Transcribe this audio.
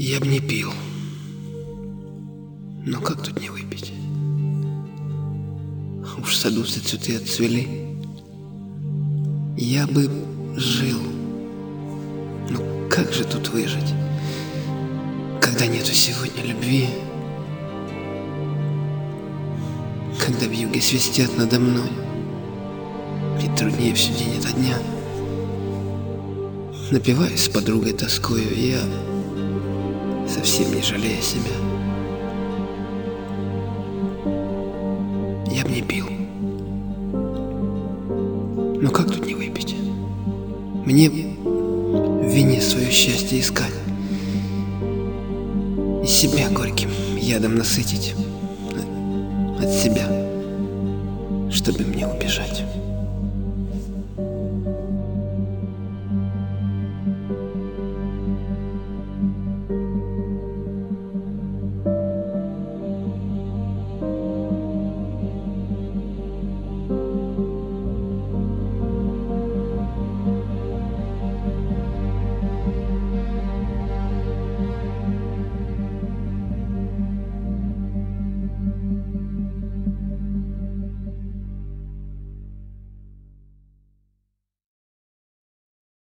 Я б не пил. Но как тут не выпить? Уж в саду все цветы отцвели. Я бы жил. Но как же тут выжить, когда нету сегодня любви? Когда вьюги свистят надо мной, и труднее все день ото дня. Напиваюсь с подругой тоскою, я совсем не жалею себя. Я б не пил. Но как тут не выпить? Мне в вине свое счастье искать и себя горьким ядом насытить от себя, чтобы мне убежать.